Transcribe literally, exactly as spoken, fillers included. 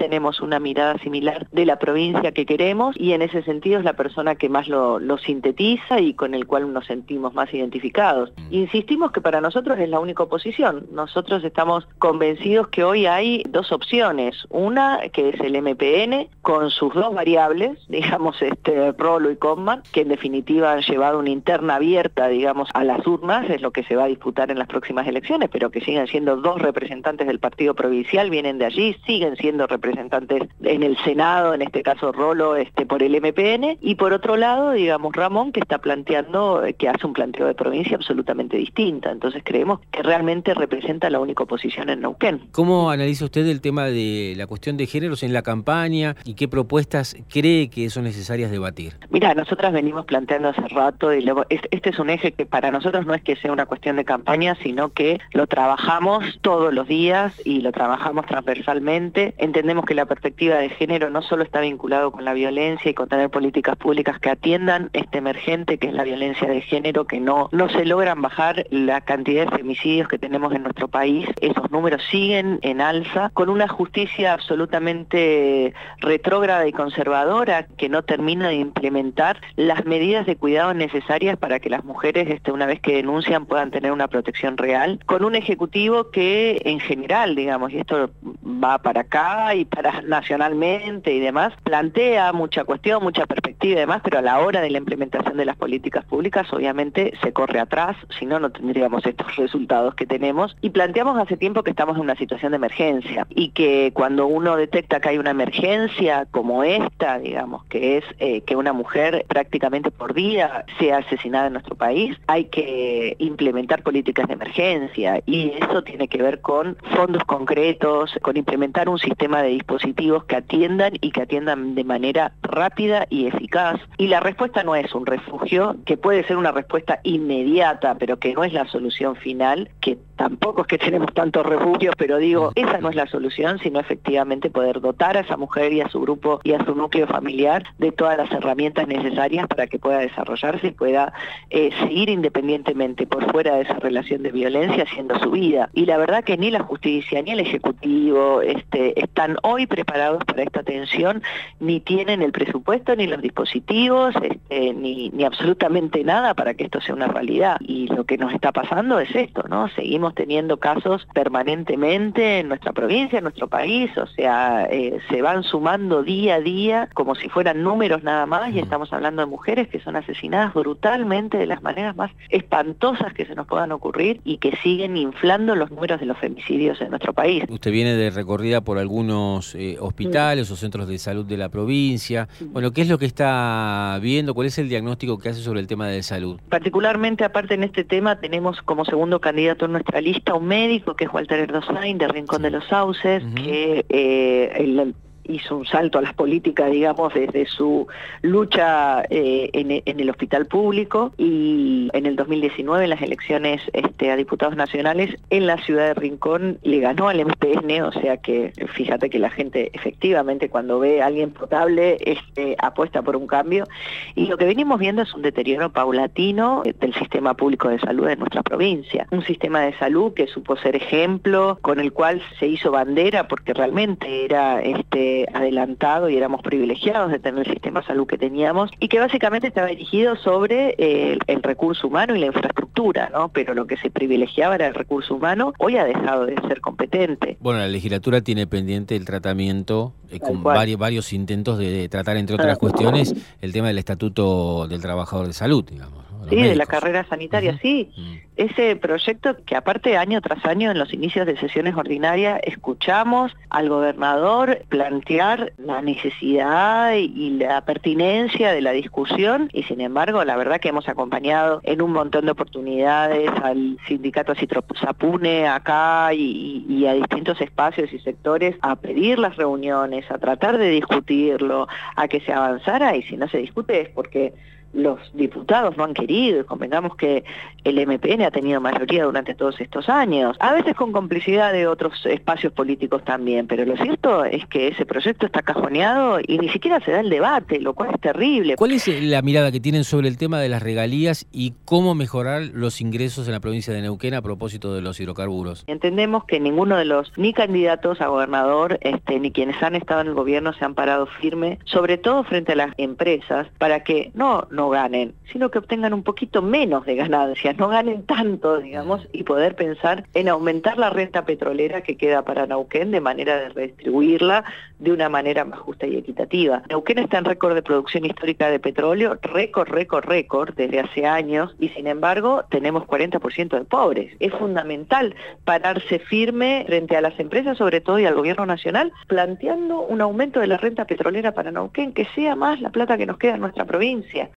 tenemos una mirada similar de la provincia que queremos, y en ese sentido es la persona que más lo, lo sintetiza y con el cual nos sentimos más identificados. Insistimos que para nosotros es la única oposición. Nosotros estamos convencidos que hoy hay dos opciones. Una, que es el M P N, con sus dos variables, digamos, este, Rolo y Cotman, que en definitiva han llevado una interna abierta, digamos, a las urnas, es lo que se va a disputar en las próximas elecciones, pero que siguen siendo dos representantes del partido provincial, vienen de allí, siguen siendo representantes en el Senado, en este caso Rolo, este, por el M P N, y por otro lado, digamos, Ramón, que está planteando, que hace un planteo de provincia absolutamente distinta. Entonces creemos que realmente representa la única oposición en Neuquén. ¿Cómo analiza usted el tema de la cuestión de géneros en la campaña y qué propuestas cree que son necesarias debatir? Mira, nosotras venimos planteando hace rato, y luego, este es un eje que para nosotros no es que sea una cuestión de campaña, sino que lo trabajamos todos los días y lo trabajamos transversalmente. Entendemos que la perspectiva de género no solo está vinculado con la violencia y con tener políticas públicas que atiendan este emergente que es la violencia de género, que no, no se logran bajar la cantidad de femicidios que tenemos en nuestro país. Esos números siguen en alza, con una justicia absolutamente retrógrada y conservadora que no termina de implementar las medidas de cuidado necesarias para que las mujeres, este, una vez que denuncian, puedan tener una protección real, con un ejecutivo que en general, digamos, y esto va para acá y para nacionalmente y demás, plantea mucha cuestión, mucha perspectiva y demás, pero a la hora de la implementación de las políticas públicas obviamente se corre atrás, si no, no tendríamos estos resultados que tenemos. Y planteamos hace tiempo que estamos en una situación de emergencia y que cuando uno detecta que hay una emergencia como esta, digamos, que es eh, que una mujer prácticamente por día sea asesinada en nuestro país, hay que implementar políticas de emergencia, y eso tiene que ver con fondos concretos, con implementar un sistema de dispositivos que atiendan y que atiendan de manera rápida y eficaz. Y la respuesta no es un refugio, que puede ser una respuesta inmediata, pero que no es la solución final, que tampoco es que tenemos tantos refugios, pero digo, esa no es la solución, sino efectivamente poder dotar a esa mujer y a su grupo y a su núcleo familiar de todas las herramientas necesarias para que pueda desarrollarse y pueda eh, seguir independientemente por fuera de esa relación de violencia haciendo su vida. Y la verdad que ni la justicia ni el Ejecutivo este, están hoy preparados para esta atención, ni tienen el presupuesto, ni los dispositivos, este, ni, ni absolutamente nada para que esto sea una realidad. Y lo que nos está pasando es esto, ¿no? Seguimos teniendo casos permanentemente en nuestra provincia, en nuestro país, o sea, eh, se van sumando día a día como si fueran números nada más, y estamos hablando de mujeres que son asesinadas brutalmente de las maneras más espantosas que se nos puedan ocurrir y que siguen inflando los números de los femicidios en nuestro país. Usted viene de recorrida por algunos eh, hospitales mm. o centros de salud de la provincia. Bueno, ¿qué es lo que está viendo? ¿Cuál es el diagnóstico que hace sobre el tema de salud? Particularmente, aparte en este tema, tenemos como segundo candidato en nuestra lista un médico que es Walter Erdosain de Rincón sí. de los Sauces, uh-huh. que eh, el, hizo un salto a las políticas, digamos, desde su lucha eh, en, en el hospital público, y en el dos mil diecinueve, en las elecciones este, a diputados nacionales, en la ciudad de Rincón le ganó al M P N, o sea que fíjate que la gente efectivamente cuando ve a alguien potable este, apuesta por un cambio, y lo que venimos viendo es un deterioro paulatino del sistema público de salud de nuestra provincia, un sistema de salud que supo ser ejemplo, con el cual se hizo bandera porque realmente era este adelantado y éramos privilegiados de tener el sistema de salud que teníamos, y que básicamente estaba dirigido sobre eh, el, el recurso humano y la infraestructura, ¿no? Pero lo que se privilegiaba era el recurso humano, hoy ha dejado de ser competente. Bueno, la legislatura tiene pendiente el tratamiento, eh, con varios, varios intentos de tratar, entre otras ah. cuestiones, el tema del Estatuto del Trabajador de Salud, digamos. Sí, médicos. De la carrera sanitaria, uh-huh. sí. Uh-huh. Ese proyecto que aparte año tras año en los inicios de sesiones ordinarias escuchamos al gobernador plantear la necesidad y la pertinencia de la discusión, y sin embargo la verdad que hemos acompañado en un montón de oportunidades al sindicato Sapune acá y, y a distintos espacios y sectores a pedir las reuniones, a tratar de discutirlo, a que se avanzara, y si no se discute es porque los diputados no han querido, y convengamos que el M P N ha tenido mayoría durante todos estos años, a veces con complicidad de otros espacios políticos también, pero lo cierto es que ese proyecto está cajoneado y ni siquiera se da el debate, lo cual es terrible. ¿Cuál es la mirada que tienen sobre el tema de las regalías y cómo mejorar los ingresos en la provincia de Neuquén a propósito de los hidrocarburos? Entendemos que ninguno de los ni candidatos a gobernador este, ni quienes han estado en el gobierno se han parado firme, sobre todo frente a las empresas, para que no, no ganen, sino que obtengan un poquito menos de ganancias, no ganen tanto, digamos, y poder pensar en aumentar la renta petrolera que queda para Neuquén de manera de redistribuirla de una manera más justa y equitativa. Neuquén está en récord de producción histórica de petróleo, récord, récord, récord, desde hace años, y sin embargo tenemos cuarenta por ciento de pobres. Es fundamental pararse firme frente a las empresas, sobre todo, y al gobierno nacional, planteando un aumento de la renta petrolera para Neuquén, que sea más la plata que nos queda en nuestra provincia.